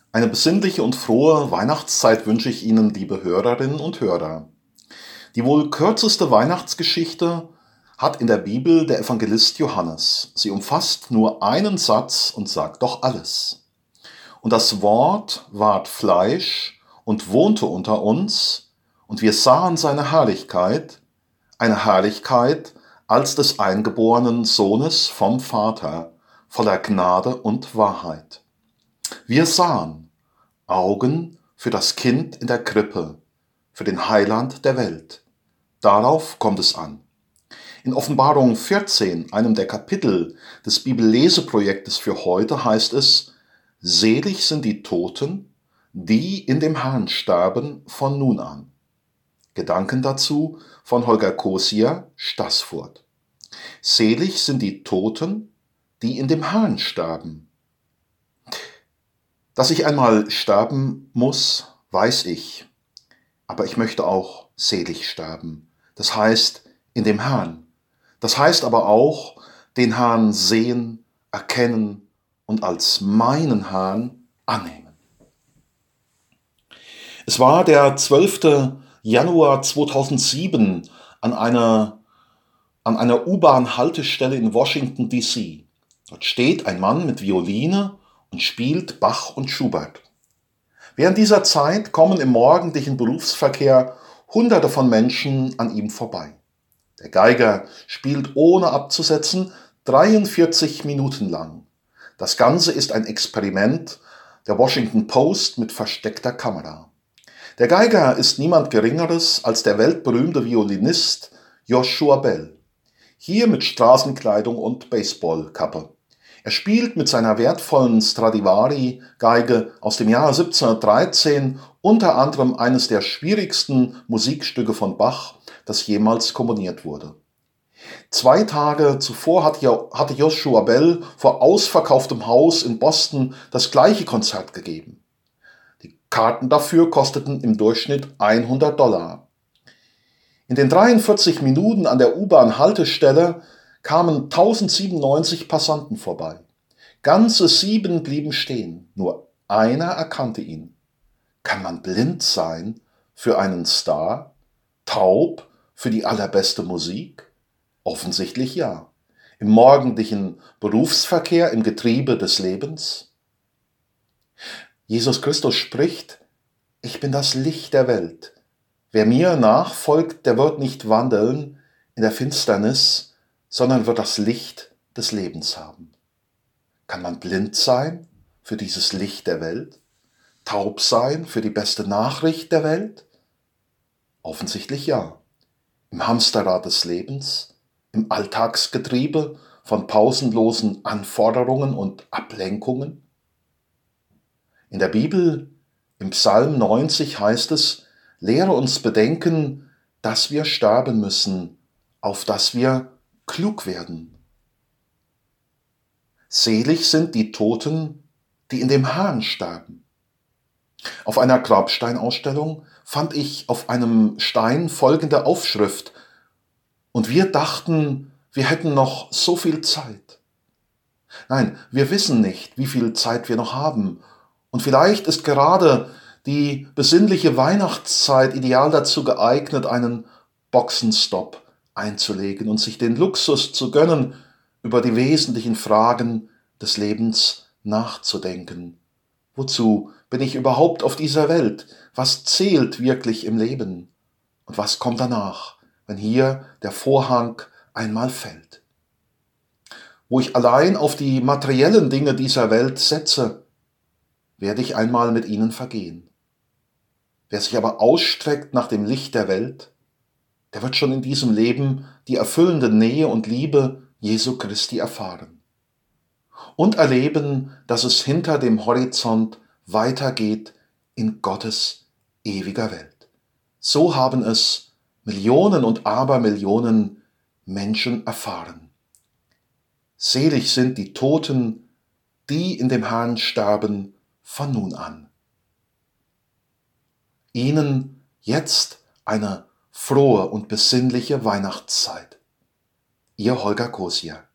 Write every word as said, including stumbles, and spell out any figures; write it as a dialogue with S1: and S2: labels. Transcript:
S1: Eine besinnliche und frohe Weihnachtszeit wünsche ich Ihnen, liebe Hörerinnen und Hörer. Die wohl kürzeste Weihnachtsgeschichte hat in der Bibel der Evangelist Johannes. Sie umfasst nur einen Satz und sagt doch alles. Und das Wort ward Fleisch und wohnte unter uns, und wir sahen seine Herrlichkeit, eine Herrlichkeit als des eingeborenen Sohnes vom Vater, voller Gnade und Wahrheit. Wir sahen Augen für das Kind in der Krippe, für den Heiland der Welt. Darauf kommt es an. In Offenbarung vierzehn, einem der Kapitel des Bibelleseprojektes für heute, heißt es: Selig sind die Toten, die in dem Herrn sterben von nun an. Gedanken dazu von Holger Kosier, Staßfurt. Selig sind die Toten, die in dem Herrn sterben. Dass ich einmal sterben muss, weiß ich, aber ich möchte auch selig sterben. Das heißt, in dem Herrn. Das heißt aber auch, den Herrn sehen, erkennen und als meinen Herrn annehmen. Es war der zwölfte Januar zweitausendsieben an einer, an einer U-Bahn-Haltestelle in Washington, D C Dort steht ein Mann mit Violine und spielt Bach und Schubert. Während dieser Zeit kommen im morgendlichen Berufsverkehr Hunderte von Menschen an ihm vorbei. Der Geiger spielt ohne abzusetzen dreiundvierzig Minuten lang. Das Ganze ist ein Experiment der Washington Post mit versteckter Kamera. Der Geiger ist niemand Geringeres als der weltberühmte Violinist Joshua Bell. Hier mit Straßenkleidung und Baseballkappe. Er spielt mit seiner wertvollen Stradivari-Geige aus dem Jahr siebzehnhundertdreizehn unter anderem eines der schwierigsten Musikstücke von Bach, das jemals komponiert wurde. Zwei Tage zuvor hatte Joshua Bell vor ausverkauftem Haus in Boston das gleiche Konzert gegeben. Die Karten dafür kosteten im Durchschnitt hundert Dollar. In den dreiundvierzig Minuten an der U-Bahn-Haltestelle kamen tausendsiebenundneunzig Passanten vorbei. Ganze sieben blieben stehen, nur einer erkannte ihn. Kann man blind sein für einen Star? Taub für die allerbeste Musik? Offensichtlich ja. Im morgendlichen Berufsverkehr, im Getriebe des Lebens? Jesus Christus spricht: Ich bin das Licht der Welt. Wer mir nachfolgt, der wird nicht wandeln in der Finsternis, sondern wird das Licht des Lebens haben. Kann man blind sein für dieses Licht der Welt? Taub sein für die beste Nachricht der Welt? Offensichtlich ja. Im Hamsterrad des Lebens, im Alltagsgetriebe von pausenlosen Anforderungen und Ablenkungen? In der Bibel, im Psalm neunzig heißt es: Lehre uns bedenken, dass wir sterben müssen, auf dass wir klug werden. Selig sind die Toten, die in dem Herrn sterben. Auf einer Grabsteinausstellung fand ich auf einem Stein folgende Aufschrift: Und wir dachten, wir hätten noch so viel Zeit. Nein, wir wissen nicht, wie viel Zeit wir noch haben. Und vielleicht ist gerade die besinnliche Weihnachtszeit ideal dazu geeignet, einen Boxenstopp einzulegen und sich den Luxus zu gönnen, über die wesentlichen Fragen des Lebens nachzudenken. Wozu bin ich überhaupt auf dieser Welt? Was zählt wirklich im Leben? Und was kommt danach, wenn hier der Vorhang einmal fällt? Wo ich allein auf die materiellen Dinge dieser Welt setze, werde ich einmal mit ihnen vergehen. Wer sich aber ausstreckt nach dem Licht der Welt, der wird schon in diesem Leben die erfüllende Nähe und Liebe Jesu Christi erfahren und erleben, dass es hinter dem Horizont weitergeht in Gottes ewiger Welt. So haben es Millionen und Abermillionen Menschen erfahren. Selig sind die Toten, die in dem Herrn sterben von nun an. Ihnen jetzt eine frohe und besinnliche Weihnachtszeit. Ihr Holger Kosier.